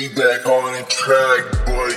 Be back on the track, boy.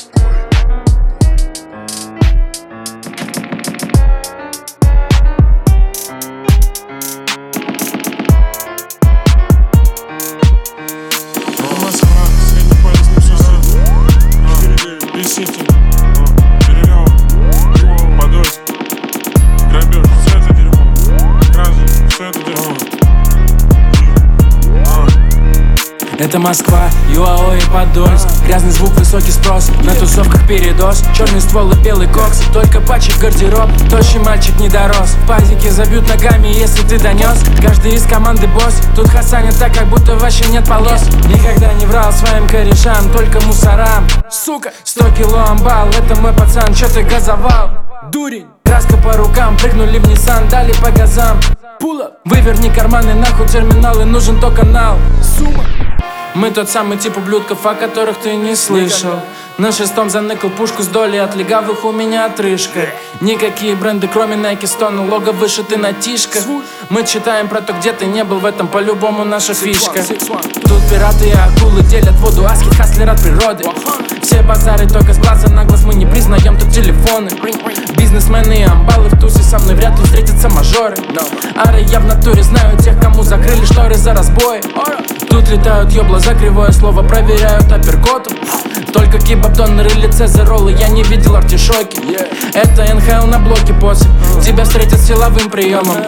Это Москва, ЮАО и Подольск. Грязный звук, высокий спрос, на тусовках передоз. Черный ствол и белый кокс, только пачек гардероб. Тощий мальчик не дорос, пазики забьют ногами, если ты донес. Каждый из команды босс, тут хасанит так, как будто вообще нет полос. Никогда не врал своим корешам, только мусорам. Сука, 100 кило амбал, это мой пацан, чё ты газовал? Дурень, краска по рукам, прыгнули в Nissan, дали по газам. Пула, выверни карманы, нахуй терминалы, нужен то канал. Сумма. Мы тот самый тип ублюдков, о которых ты не слышал. На шестом заныкал пушку с долей, от легавых у меня отрыжка. Никакие бренды, кроме Nike Stone, лого вышиты на тишках. Мы читаем про то, где ты не был, в этом по-любому наша фишка. Тут пираты и акулы делят воду, аски хаслер от природы. Все базары только с глаза на глаз, мы не признаем тут телефоны. Бизнесмены и амбалы в тусе, со мной вряд ли встретятся мажоры. Ары я в натуре знаю тех, кому закрыли шторы за разбой. Тут летают ёбла за кривое слово, проверяют апперкотом. Только кибаптонеры или цезеролы, я не видел артишоки. Это НХЛ на блоке после, тебя встретят силовым приемом.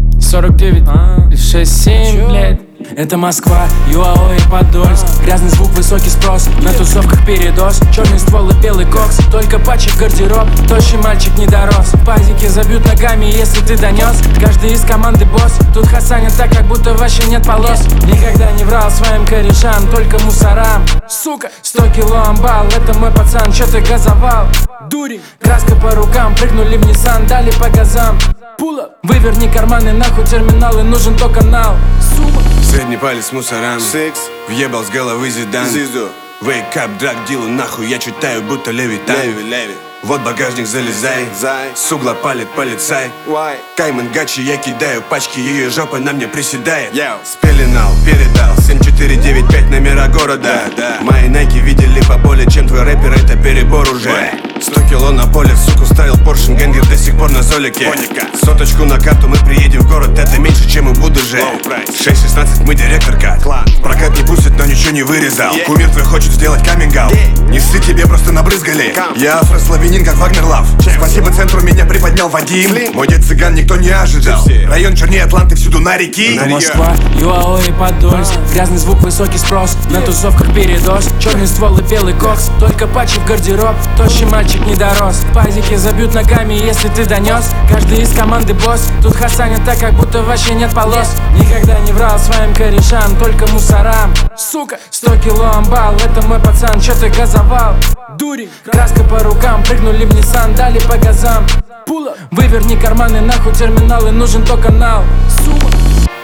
49, 6, 7, блядь. Это Москва, ЮАО и Подольск. Грязный звук, высокий спрос, на тусовках передоз. Черный ствол и белый кокс, только пачек гардероб. Тощий мальчик не дорос, пазики забьют ногами, если ты донес. Каждый из команды босс, тут хасанит так, как будто вообще нет полос. Никогда не врал своим корешам, только мусорам. Сука, 100 кило амбал, это мой пацан, чё ты газовал? Дурень, краска по рукам, прыгнули в Nissan, дали по газам. Пула, выверни карманы, нахуй терминалы, нужен то канал. Сумма. Средний палец мусорам, въебал с головы Зидан. Wake up, драг дилу, нахуй, я читаю, будто Левитан. Вот багажник, залезай, с угла палит полицай. Кайман Гачи, я кидаю пачки, ее жопа на мне приседает. Спеленал, передал, 7495 номера города. Мои найки видели поболее, чем твой рэпер, это перебор уже. 100 кило на поле, суку ставил поршень, гэнгер до сих пор на золике. Соточку на карту, мы приедем в город, это меньше, чем у Будды же. 6-16, мы директорка. Прокат не пустит, но ничего не вырезал. Кумир твой хочет сделать каминг-аут. Не ссы, тебе просто набрызгали. Я афрославянин, как Вагнер Лав. Спасибо центру, меня приподнял Вадим. Мой дед цыган, никто не ожидал. Район чернее Атланты, всюду на реки. Это Москва, ЮАО и Подольск. Грязный звук, высокий спрос, на тусовках передоз. Черный ствол и белый кокс, только пачек гардероб. Тощий мальчик не дорос, пазики забьют ногами, если ты донес. Каждый из команды босс, тут хасанит так, как будто вообще нет полос. Никогда не врал своим корешам, только мусорам. Сука, 100 кило амбал, это мой пацан, чё ты газовал? Дурень, краска по рукам, прыгнули в Nissan, дали по газам. Пула, выверни карманы, нахуй терминалы, нужен то канал. Сумма.